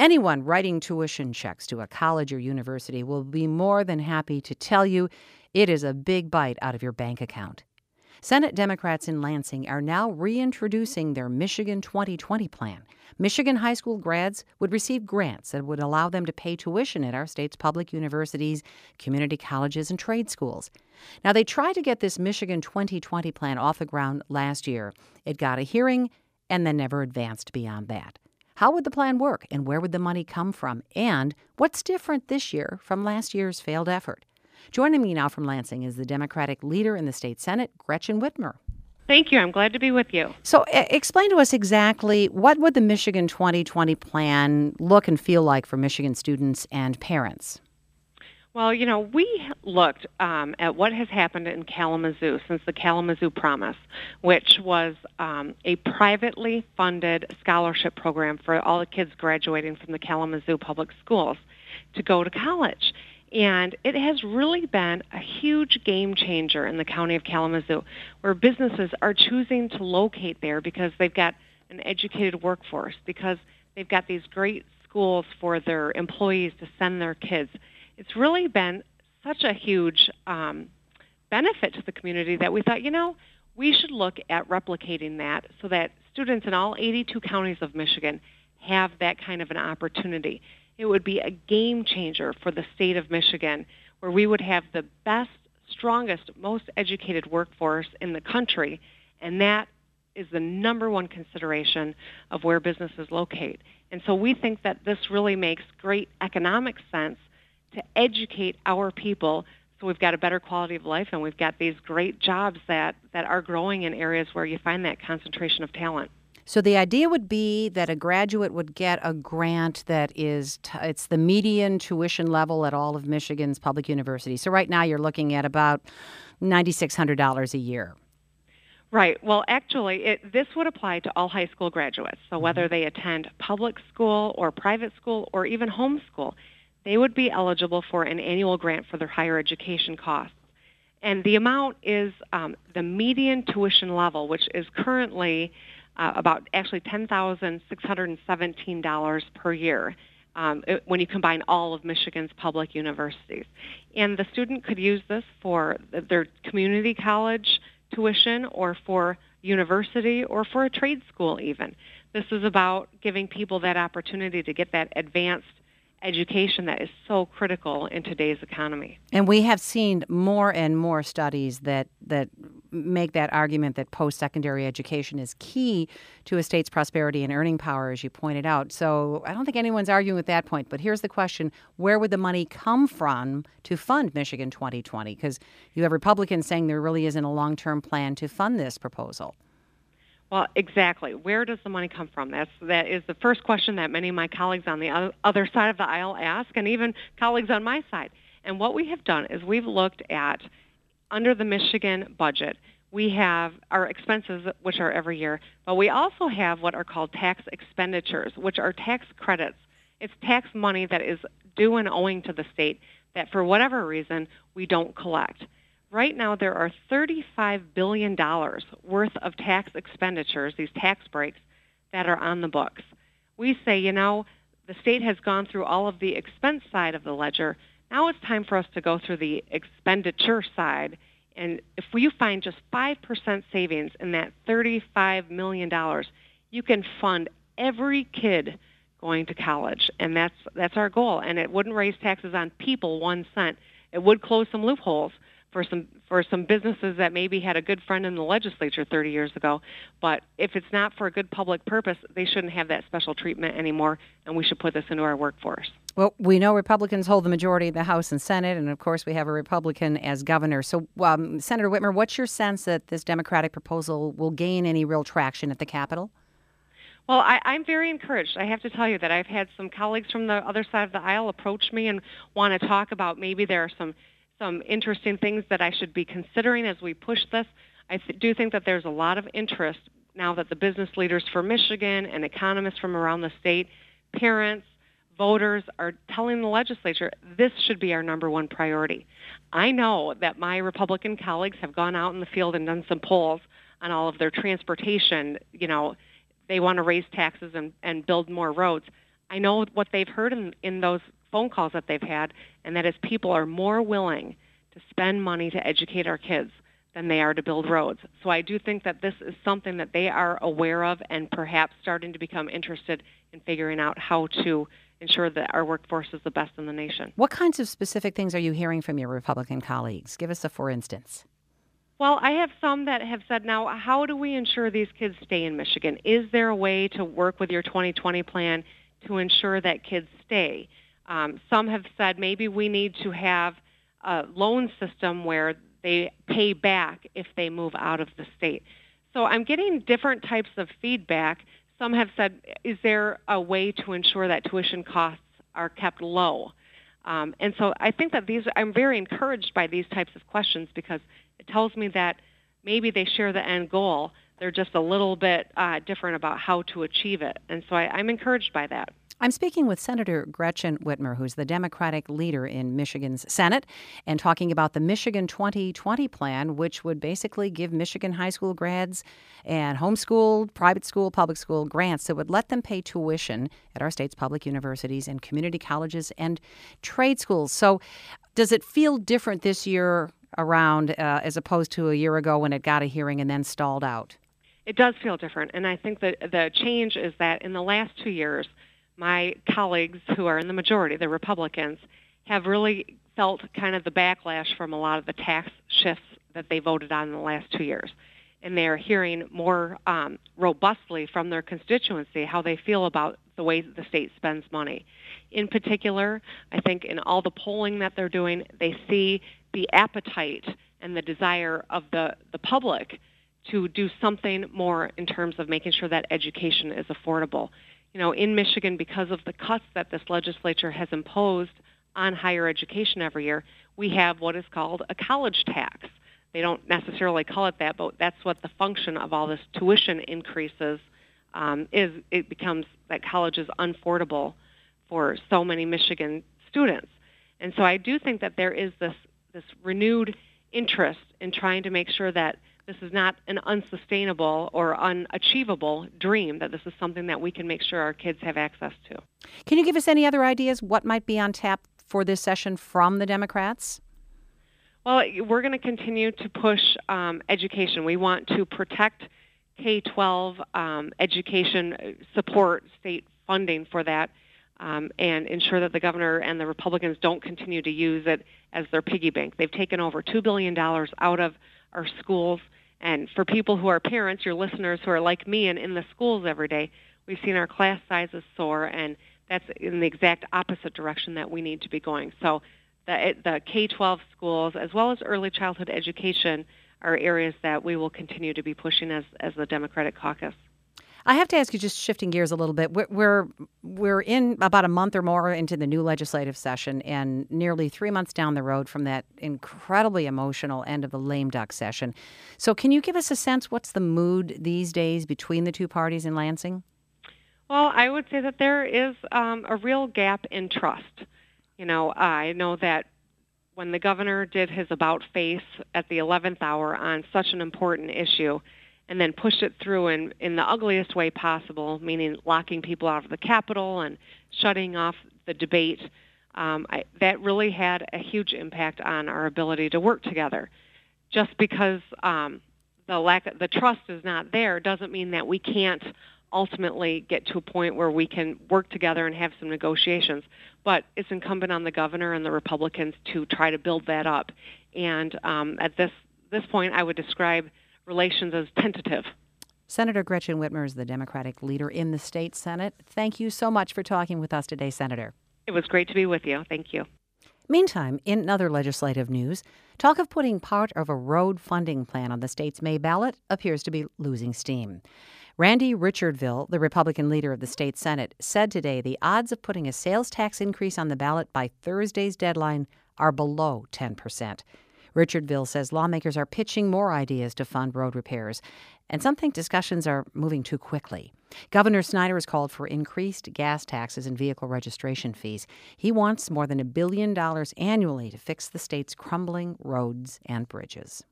Anyone writing tuition checks to a college or university will be more than happy to tell you it is a big bite out of your bank account. Senate Democrats in Lansing are now reintroducing their Michigan 2020 plan. Michigan high school grads would receive grants that would allow them to pay tuition at our state's public universities, community colleges, and trade schools. Now, they tried to get this Michigan 2020 plan off the ground last year. It got a hearing and then never advanced beyond that. How would the plan work, and where would the money come from? And what's different this year from last year's failed effort? Joining me now from Lansing is the Democratic leader in the state Senate, Gretchen Whitmer. Thank you. I'm glad to be with you. So explain to us exactly what would the Michigan 2020 plan look and feel like for Michigan students and parents? Well, we looked at what has happened in Kalamazoo since the Kalamazoo Promise, which was a privately funded scholarship program for all the kids graduating from the Kalamazoo public schools to go to college. And it has really been a huge game changer in the county of Kalamazoo, where businesses are choosing to locate there because they've got an educated workforce, because they've got these great schools for their employees to send their kids. It's really been such a huge benefit to the community that we thought, we should look at replicating that so that students in all 82 counties of Michigan have that kind of an opportunity. It would be a game changer for the state of Michigan, where we would have the best, strongest, most educated workforce in the country, and that is the number one consideration of where businesses locate. And so we think that this really makes great economic sense to educate our people so we've got a better quality of life and we've got these great jobs that are growing in areas where you find that concentration of talent. So the idea would be that a graduate would get a grant that is, it's the median tuition level at all of Michigan's public universities. So right now you're looking at about $9,600 a year. Right. Well, actually, this would apply to all high school graduates. So whether they attend public school or private school or even homeschool, they would be eligible for an annual grant for their higher education costs. And the amount is the median tuition level, which is currently about actually $10,617 per year when you combine all of Michigan's public universities. And the student could use this for their community college tuition or for university or for a trade school even. This is about giving people that opportunity to get that advanced education that is so critical in today's economy. And we have seen more and more studies that make that argument that post-secondary education is key to a state's prosperity and earning power, as you pointed out. So I don't think anyone's arguing with that point. But here's the question: where would the money come from to fund Michigan 2020? Because you have Republicans saying there really isn't a long-term plan to fund this proposal. Well, exactly. Where does the money come from? That is the first question that many of my colleagues on the other side of the aisle ask, and even colleagues on my side. And what we have done is we've looked at, under the Michigan budget, we have our expenses, which are every year, but we also have what are called tax expenditures, which are tax credits. It's tax money that is due and owing to the state that for whatever reason we don't collect. Right now, there are $35 billion worth of tax expenditures, these tax breaks, that are on the books. We say, the state has gone through all of the expense side of the ledger. Now it's time for us to go through the expenditure side. And if you find just 5% savings in that $35 million, you can fund every kid going to college. And that's our goal. And it wouldn't raise taxes on people 1 cent. It would close some loopholes for some businesses that maybe had a good friend in the legislature 30 years ago. But if it's not for a good public purpose, they shouldn't have that special treatment anymore, and we should put this into our workforce. Well, we know Republicans hold the majority of the House and Senate, and of course we have a Republican as governor. So, Senator Whitmer, what's your sense that this Democratic proposal will gain any real traction at the Capitol? Well, I'm very encouraged. I have to tell you that I've had some colleagues from the other side of the aisle approach me and want to talk about maybe there are some interesting things that I should be considering as we push this. I do think that there's a lot of interest now that the business leaders for Michigan and economists from around the state, parents, voters are telling the legislature this should be our number one priority. I know that my Republican colleagues have gone out in the field and done some polls on all of their transportation. They want to raise taxes and build more roads. I know what they've heard in those phone calls that they've had, and that is people are more willing to spend money to educate our kids than they are to build roads. So I do think that this is something that they are aware of and perhaps starting to become interested in figuring out how to ensure that our workforce is the best in the nation. What kinds of specific things are you hearing from your Republican colleagues? Give us a for instance. Well, I have some that have said, now, how do we ensure these kids stay in Michigan? Is there a way to work with your 2020 plan to ensure that kids stay? Some have said maybe we need to have a loan system where they pay back if they move out of the state. So I'm getting different types of feedback. Some have said, is there a way to ensure that tuition costs are kept low? And so I think that I'm very encouraged by these types of questions because it tells me that maybe they share the end goal. They're just a little bit different about how to achieve it. And so I'm encouraged by that. I'm speaking with Senator Gretchen Whitmer, who's the Democratic leader in Michigan's Senate, and talking about the Michigan 2020 plan, which would basically give Michigan high school grads and homeschooled, private school, public school grants that would let them pay tuition at our state's public universities and community colleges and trade schools. So does it feel different this year around as opposed to a year ago when it got a hearing and then stalled out? It does feel different. And I think that the change is that in the last 2 years, my colleagues who are in the majority, the Republicans, have really felt kind of the backlash from a lot of the tax shifts that they voted on in the last 2 years. And they're hearing more robustly from their constituency how they feel about the way the state spends money. In particular, I think in all the polling that they're doing, they see the appetite and the desire of the public to do something more in terms of making sure that education is affordable. You know, in Michigan, because of the cuts that this legislature has imposed on higher education every year, we have what is called a college tax. They don't necessarily call it that, but that's what the function of all this tuition increases is. It becomes that college is unaffordable for so many Michigan students. And so I do think that there is this renewed interest in trying to make sure that this is not an unsustainable or unachievable dream, that this is something that we can make sure our kids have access to. Can you give us any other ideas what might be on tap for this session from the Democrats? Well, we're going to continue to push education. We want to protect K-12 education, support state funding for that, and ensure that the governor and the Republicans don't continue to use it as their piggy bank. They've taken over $2 billion out of our schools. And for people who are parents, your listeners who are like me and in the schools every day, we've seen our class sizes soar, and that's in the exact opposite direction that we need to be going. So the K-12 schools, as well as early childhood education, are areas that we will continue to be pushing as the Democratic caucus. I have to ask you, just shifting gears a little bit, we're in about a month or more into the new legislative session and nearly 3 months down the road from that incredibly emotional end of the lame duck session. So can you give us a sense, what's the mood these days between the two parties in Lansing? Well, I would say that there is a real gap in trust. You know, I know that when the governor did his about face at the 11th hour on such an important issue, and then pushed it through in the ugliest way possible, meaning locking people out of the Capitol and shutting off the debate, that really had a huge impact on our ability to work together. Just because the trust is not there doesn't mean that we can't ultimately get to a point where we can work together and have some negotiations. But it's incumbent on the governor and the Republicans to try to build that up. And at this point, I would describe relations as tentative. Senator Gretchen Whitmer is the Democratic leader in the state Senate. Thank you so much for talking with us today, Senator. It was great to be with you. Thank you. Meantime, in other legislative news, talk of putting part of a road funding plan on the state's May ballot appears to be losing steam. Randy Richardville, the Republican leader of the state Senate, said today the odds of putting a sales tax increase on the ballot by Thursday's deadline are below 10%. Richardville says lawmakers are pitching more ideas to fund road repairs, and some think discussions are moving too quickly. Governor Snyder has called for increased gas taxes and vehicle registration fees. He wants more than $1 billion annually to fix the state's crumbling roads and bridges.